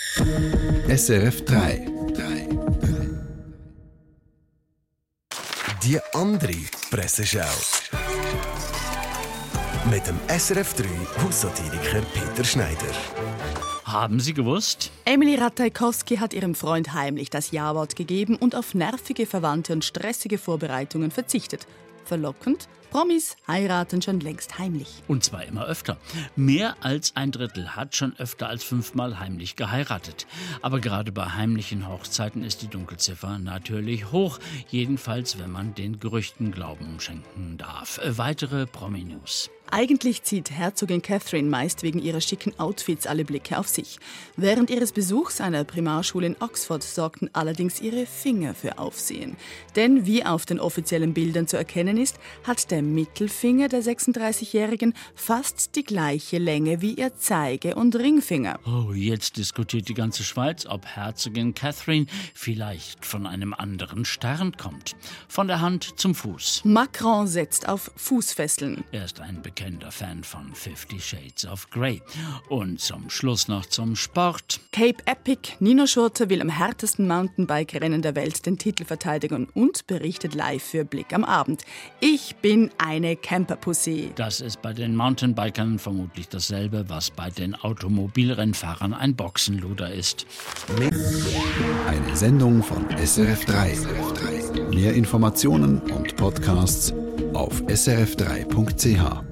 SRF 3. Die andere Presseschau. Mit dem SRF 3 Haussatiriker Peter Schneider. Haben Sie gewusst? Emily Ratajkowski hat ihrem Freund heimlich das Ja-Wort gegeben und auf nervige Verwandte und stressige Vorbereitungen verzichtet. Verlockend? Promis heiraten schon längst heimlich. Und zwar immer öfter. Mehr als ein Drittel hat schon öfter als 5-mal heimlich geheiratet. Aber gerade bei heimlichen Hochzeiten ist die Dunkelziffer natürlich hoch. Jedenfalls, wenn man den Gerüchten Glauben schenken darf. Weitere Promi-News. Eigentlich zieht Herzogin Catherine meist wegen ihrer schicken Outfits alle Blicke auf sich. Während ihres Besuchs einer Primarschule in Oxford sorgten allerdings ihre Finger für Aufsehen. Denn wie auf den offiziellen Bildern zu erkennen ist, hat der Mittelfinger der 36-Jährigen fast die gleiche Länge wie ihr Zeige- und Ringfinger. Oh, jetzt diskutiert die ganze Schweiz, ob Herzogin Catherine vielleicht von einem anderen Stern kommt. Von der Hand zum Fuß. Macron setzt auf Fußfesseln. Er ist ein bekennender Fan von 50 Shades of Grey. Und zum Schluss noch zum Sport. Cape Epic, Nino Schurter will am härtesten Mountainbike-Rennen der Welt den Titel verteidigen und berichtet live für Blick am Abend. Ich bin eine Camperpussy. Das ist bei den Mountainbikern vermutlich dasselbe, was bei den Automobilrennfahrern ein Boxenluder ist. Eine Sendung von SRF 3. Mehr Informationen und Podcasts auf srf3.ch.